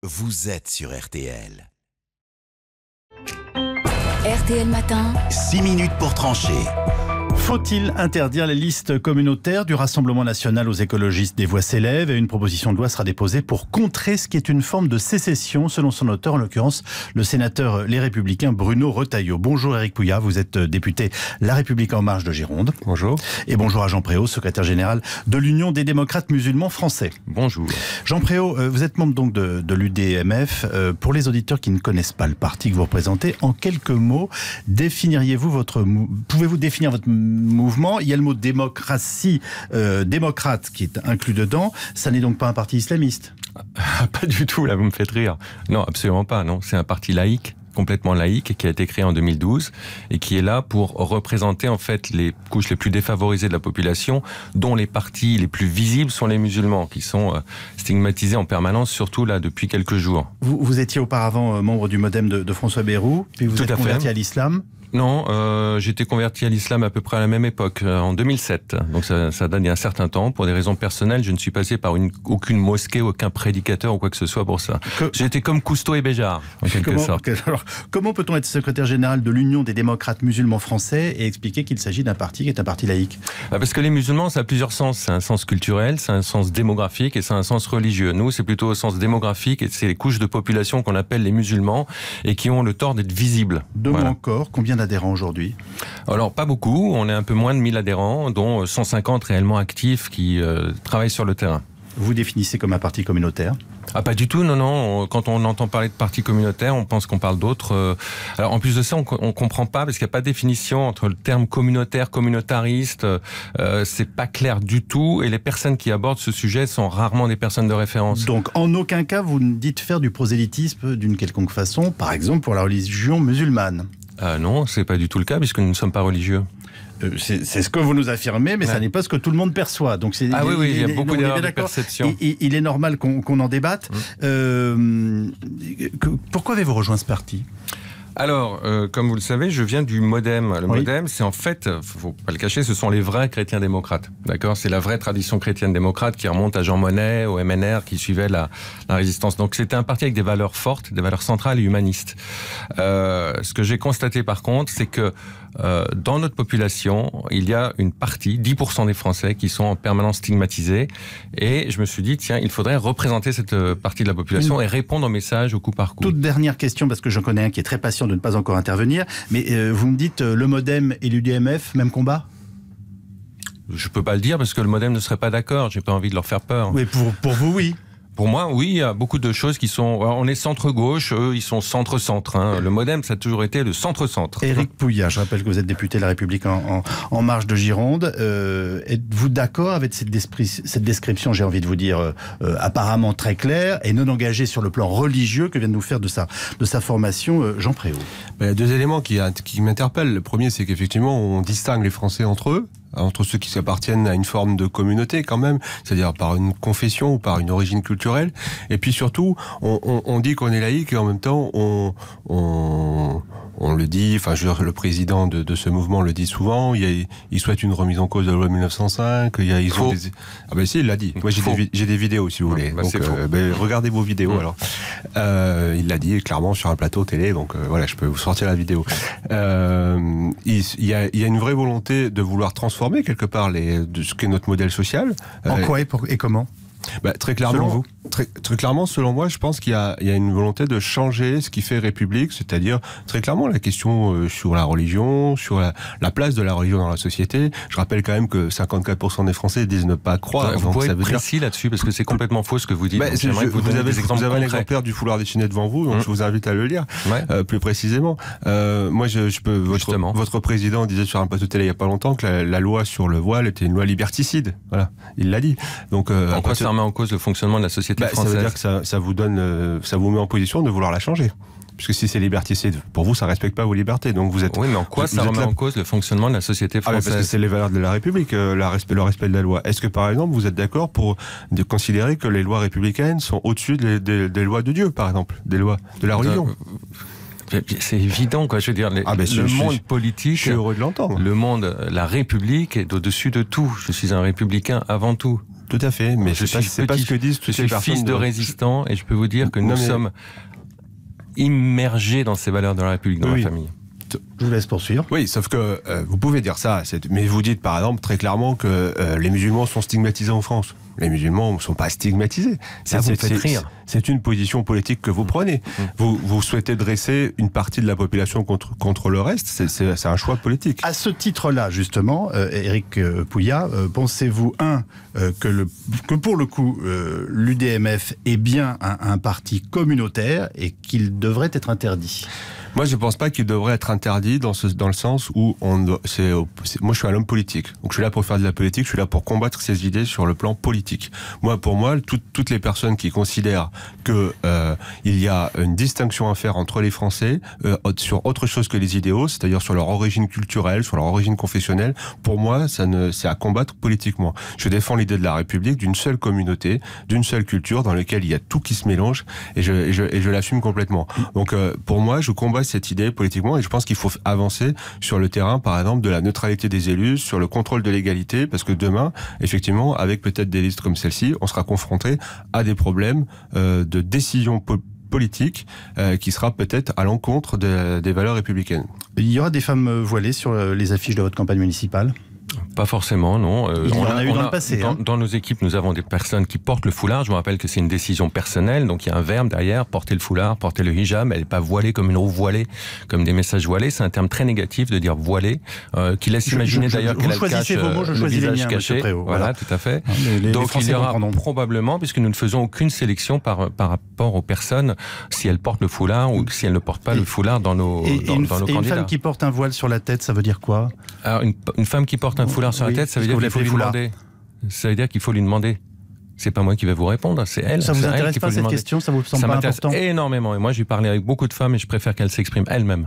Vous êtes sur RTL. RTL Matin. 6 minutes pour trancher. Faut-il interdire les listes communautaires du Rassemblement national aux écologistes? Des voix s'élèvent et une proposition de loi sera déposée pour contrer ce qui est une forme de sécession, selon son auteur, en l'occurrence le sénateur Les Républicains Bruno Retailleau. Bonjour Éric Pouillard, vous êtes député La République En Marche de Gironde. Bonjour. Et bonjour à Jean Préau, secrétaire général de l'Union des démocrates musulmans français. Bonjour. Jean Préau, vous êtes membre donc de l'UDMF. Pour les auditeurs qui ne connaissent pas le parti que vous représentez, en quelques mots, pouvez-vous définir votre mouvement? Il y a le mot démocratie, démocrate qui est inclus dedans. Ça n'est donc pas un parti islamiste? Pas du tout, là vous me faites rire. Non, absolument pas. Non, c'est un parti laïque, complètement laïque, qui a été créé en 2012 et qui est là pour représenter en fait les couches les plus défavorisées de la population, dont les partis les plus visibles sont les musulmans, qui sont stigmatisés en permanence, surtout là depuis quelques jours. Vous étiez auparavant membre du MoDem de François Bayrou, puis vous êtes converti à l'islam? Non, j'étais converti à l'islam à peu près à la même époque, en 2007. Donc ça date d'il y a un certain temps. Pour des raisons personnelles, je ne suis passé par aucune mosquée, aucun prédicateur ou quoi que ce soit pour ça. J'étais comme Cousteau et Béjart, en quelque sorte. Alors, comment peut-on être secrétaire général de l'Union des démocrates musulmans français et expliquer qu'il s'agit d'un parti qui est un parti laïque? Parce que les musulmans, ça a plusieurs sens. C'est un sens culturel, c'est un sens démographique et c'est un sens religieux. Nous, c'est plutôt au sens démographique et c'est les couches de population qu'on appelle les musulmans et qui ont le tort d'être visibles. Voilà. Encore, combien d'adhérents aujourd'hui? Alors, pas beaucoup. On est un peu moins de 1000 adhérents, dont 150 réellement actifs qui travaillent sur le terrain. Vous définissez comme un parti communautaire? Ah, pas du tout, non. Quand on entend parler de parti communautaire, on pense qu'on parle d'autres. Alors, en plus de ça, on comprend pas parce qu'il n'y a pas de définition entre le terme communautaire, communautariste. C'est pas clair du tout. Et les personnes qui abordent ce sujet sont rarement des personnes de référence. Donc, en aucun cas, vous ne dites faire du prosélytisme d'une quelconque façon, par exemple pour la religion musulmane? Non, c'est pas du tout le cas puisque nous ne sommes pas religieux. C'est ce que vous nous affirmez, mais ça n'est pas ce que tout le monde perçoit. Donc oui, il y a beaucoup d'erreurs de perception. Il est normal qu'on en débatte. Pourquoi avez-vous rejoint ce parti ? Alors, comme vous le savez, je viens du MoDem. Le MoDem, c'est en fait, faut pas le cacher, ce sont les vrais chrétiens démocrates. D'accord ? C'est la vraie tradition chrétienne démocrate qui remonte à Jean Monnet, au MNR, qui suivait la résistance. Donc, c'était un parti avec des valeurs fortes, des valeurs centrales et humanistes. Ce que j'ai constaté, par contre, c'est que dans notre population, il y a une partie, 10% des Français, qui sont en permanence stigmatisés. Et je me suis dit, tiens, il faudrait représenter cette partie de la population et répondre au message au coup par coup. Toute dernière question, parce que j'en connais un qui est très patient de ne pas encore intervenir. Mais vous me dites, le MoDem et l'UDMF, même combat ? Je peux pas le dire parce que le MoDem ne serait pas d'accord. J'ai pas envie de leur faire peur. Oui, pour vous, oui. Pour moi, oui, il y a beaucoup de choses qui sont... On est centre-gauche, eux, ils sont centre-centre. Hein. Le MoDem, ça a toujours été le centre-centre. Éric Pouillard, je rappelle que vous êtes député de La République en Marche de Gironde. Êtes-vous d'accord avec cette description, j'ai envie de vous dire, apparemment très claire et non engagée sur le plan religieux que vient de nous faire de sa formation Jean Préau? Il y a deux éléments qui m'interpellent. Le premier, c'est qu'effectivement, on distingue les Français entre eux, entre ceux qui appartiennent à une forme de communauté quand même, c'est-à-dire par une confession ou par une origine culturelle. Et puis surtout, on dit qu'on est laïque et en même temps, on le dit, enfin, le président de ce mouvement le dit souvent, il souhaite une remise en cause de la loi 1905, Ah ben si, il l'a dit. Moi, j'ai des vidéos, si vous voulez. Bah, donc, regardez vos vidéos, alors. Il l'a dit clairement sur un plateau télé, donc voilà, je peux vous sortir la vidéo. Il y a une vraie volonté de vouloir transformer quelque part de ce qu'est notre modèle social. En quoi et comment ? Très clairement, selon vous ? Très clairement, selon moi, je pense qu'il y a une volonté de changer ce qui fait République, c'est-à-dire très clairement la question sur la religion, sur la place de la religion dans la société. Je rappelle quand même que 54% des Français disent ne pas croire. Vous pouvez être précis là-dessus parce que c'est complètement faux ce que vous dites. Vous avez un exemplaire du foulard dessiné devant vous, donc je vous invite à le lire plus précisément. Moi, votre président disait sur un plateau télé il y a pas longtemps que la loi sur le voile était une loi liberticide. Voilà, il l'a dit. Donc en quoi ça remet en cause le fonctionnement de la société française? Ça veut dire que ça vous met en position de vouloir la changer. Puisque si c'est liberticide, pour vous, ça respecte pas vos libertés. Donc vous êtes. Oui, mais en quoi ça remet en cause le fonctionnement de la société française? Parce que c'est les valeurs de la République, le respect de la loi. Est-ce que par exemple, vous êtes d'accord pour considérer que les lois républicaines sont au-dessus des lois de Dieu, par exemple, des lois de la religion? C'est évident, quoi. Je veux dire, le monde politique, je suis heureux de l'entendre. Le monde, la République est au-dessus de tout. Je suis un républicain avant tout. Tout à fait, mais c'est pas ce que disent toutes ces personnes. Je suis fils de résistant et je peux vous dire que nous sommes immergés dans ces valeurs de la République dans la famille. Je vous laisse poursuivre. Oui, sauf que vous pouvez dire ça, mais vous dites par exemple très clairement que les musulmans sont stigmatisés en France. Les musulmans ne sont pas stigmatisés. Ça vous fait rire. C'est une position politique que vous prenez. Vous souhaitez dresser une partie de la population contre le reste. C'est un choix politique. À ce titre-là, justement, Éric Pouillat, pensez-vous, que pour le coup, l'UDMF est bien un parti communautaire et qu'il devrait être interdit ? Moi, je ne pense pas qu'il devrait être interdit dans le sens où moi, je suis un homme politique. Donc, je suis là pour faire de la politique, je suis là pour combattre ces idées sur le plan politique. Pour moi, toutes les personnes qui considèrent que il y a une distinction à faire entre les Français sur autre chose que les idéaux, c'est-à-dire sur leur origine culturelle, sur leur origine confessionnelle, pour moi, c'est à combattre politiquement. Je défends l'idée de la République, d'une seule communauté, d'une seule culture, dans laquelle il y a tout qui se mélange, et je l'assume complètement. Donc, pour moi, je combats cette idée politiquement et je pense qu'il faut avancer sur le terrain, par exemple, de la neutralité des élus, sur le contrôle de l'égalité, parce que demain, effectivement, avec peut-être des listes comme celle-ci, on sera confronté à des problèmes de décision politique qui sera peut-être à l'encontre des valeurs républicaines. Il y aura des femmes voilées sur les affiches de votre campagne municipale ? Pas forcément, non. Il y en a eu dans le passé. Dans nos équipes, nous avons des personnes qui portent le foulard. Je me rappelle que c'est une décision personnelle, donc il y a un verbe derrière, porter le foulard, porter le hijab. Elle n'est pas voilée comme une roue voilée, comme des messages voilés. C'est un terme très négatif de dire voilée, qui laisse imaginer d'ailleurs qu'elle a le visage caché. Voilà, tout à fait. Donc il y aura probablement, puisque nous ne faisons aucune sélection par rapport aux personnes, si elles portent le foulard ou si elles ne portent pas le foulard dans nos candidats. Et une femme qui porte un voile sur la tête, ça veut dire quoi ? Alors, une femme qui porte un foulard sur la tête, ça veut dire qu'il faut lui demander. Ça veut dire qu'il faut lui demander. C'est pas moi qui vais vous répondre, c'est elle. Ça vous intéresse pas cette question ? Ça vous semble pas important ? Ça m'intéresse énormément. Et moi, j'ai parlé avec beaucoup de femmes et je préfère qu'elles s'expriment elles-mêmes.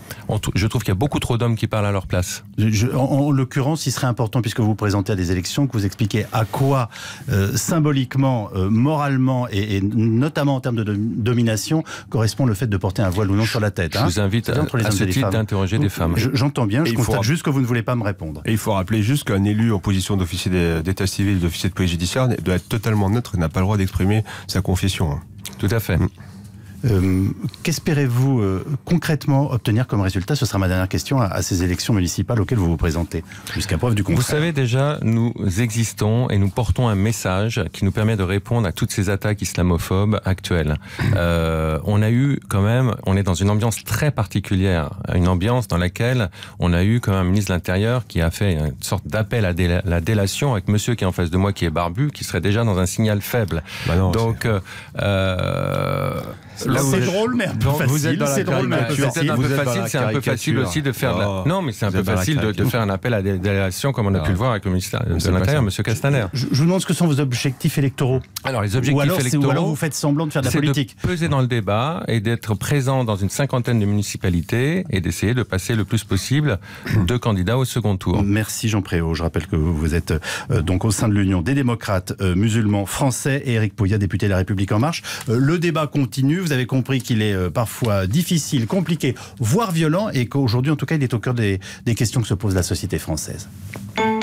Je trouve qu'il y a beaucoup trop d'hommes qui parlent à leur place. En l'occurrence, il serait important, puisque vous vous présentez à des élections, que vous expliquiez à quoi, symboliquement, moralement et notamment en termes de domination, correspond le fait de porter un voile ou non sur la tête. Je vous invite à ce titre d'interroger des femmes. J'entends bien, je constate juste que vous ne voulez pas me répondre. Et il faut rappeler juste qu'un élu en position d'officier d'état civil, d'officier de police judiciaire, doit être totalement neutre et n'a pas le droit d'exprimer sa confession. Tout à fait. Qu'espérez-vous concrètement obtenir comme résultat ? Ce sera ma dernière question à ces élections municipales auxquelles vous vous présentez, jusqu'à preuve du contraire. Vous savez déjà, nous existons et nous portons un message qui nous permet de répondre à toutes ces attaques islamophobes actuelles. On est dans une ambiance très particulière, une ambiance dans laquelle on a eu comme un ministre de l'Intérieur qui a fait une sorte d'appel à la délation avec monsieur qui est en face de moi qui est barbu, qui serait déjà dans un signal faible. Donc, c'est drôle, mais un peu facile. C'est drôle, mais un peu facile. C'est un peu facile aussi de faire. Non, mais c'est un peu facile de faire un appel à la délation, comme on a pu le voir avec le ministre de l'Intérieur, M. Castaner. Je vous demande ce que sont vos objectifs électoraux. Alors, les objectifs électoraux. Ou alors vous faites semblant de faire de la politique. C'est de peser dans le débat et d'être présent dans une cinquantaine de municipalités et d'essayer de passer le plus possible de candidats au second tour. Merci Jean Préau. Je rappelle que vous êtes donc au sein de l'Union des démocrates musulmans français et Éric Pouillat, député de La République En Marche. Le débat continue. Vous avez compris qu'il est parfois difficile, compliqué, voire violent, et qu'aujourd'hui, en tout cas, il est au cœur des questions que se pose la société française.